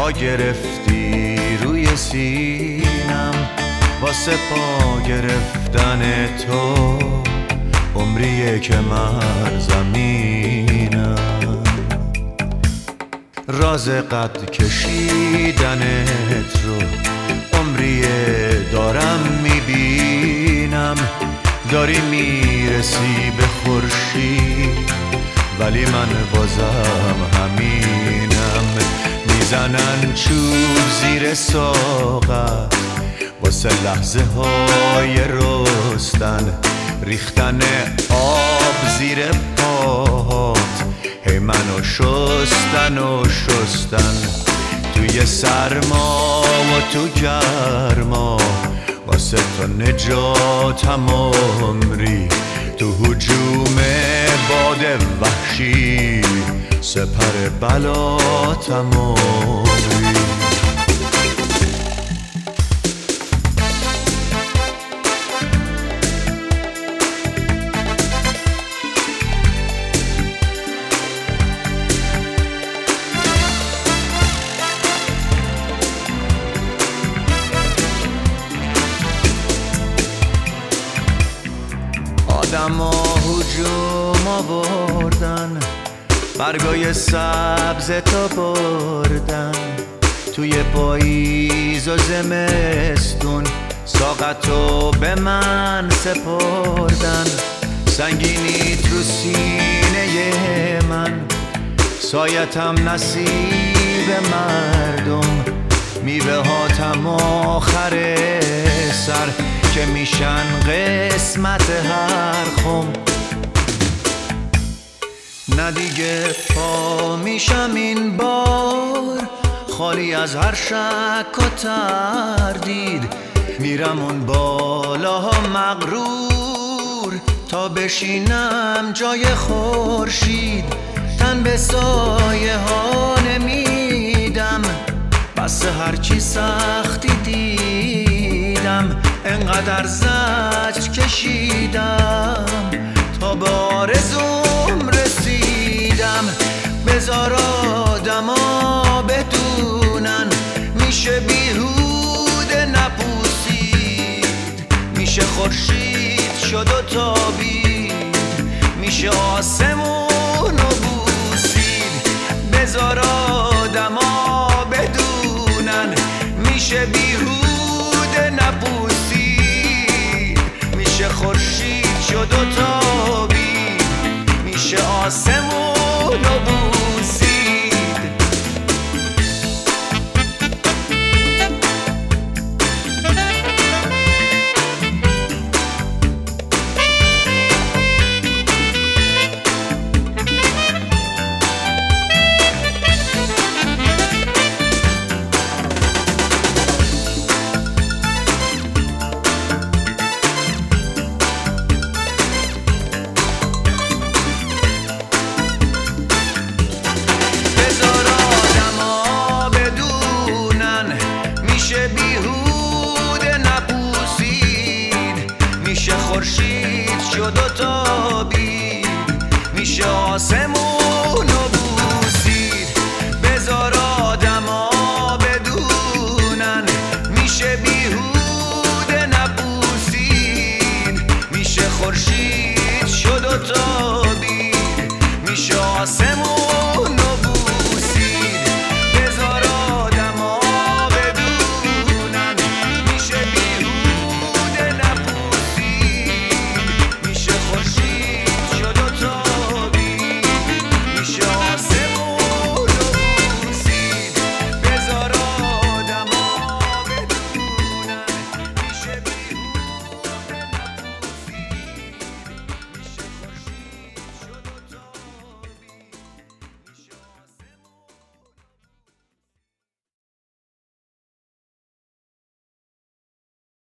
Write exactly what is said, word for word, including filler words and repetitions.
پا گرفتی روی سینم، واسه پا گرفتن تو عمریه که من زمینم. راز قد کشیدنت رو عمریه دارم میبینم. داری میرسی به خورشید ولی من بازم همینم. میزنن چوب زیر ساقت واسه لحظه های رستن، ریختن آب زیر پاهات هی منو شستن و شستن. توی سرما و تو گرما واسه تو نجاتم عمری، تو هجوم باد وحشی سپر بلاتم عمری. آدما هجوم آوردن، برگای سبز تا بردن، توی پاییز و زمستون ساقتو به من سپردن. سنگینیت رو سینه من، سایتم نصیب مردم، میوه هاتم آخر سر که میشن قسمت هر خم. نه دیگه پا میشم این بار خالی از هر شک و تردید، میرم اون بالاها مغرور تا بشینم جای خورشید. تن به سایه ها نمیدم، بس هرچی سختی دیدم، انقدر زجر کشیدم تا به آرزوم رسیدم. بذار آدما بدونن میشه بیهوده نپوسید، میشه خورشید شد و تابید، میشه آسمون و بوسید. بذار آدما بدونن میشه بیهوده نپوسید، میشه خورشید شد و تابید، میشه آسمون و بوسید. میشه خورشید شد و تابید، میشه آسمون و بوسید. بذار آدما بدونن میشه بیهوده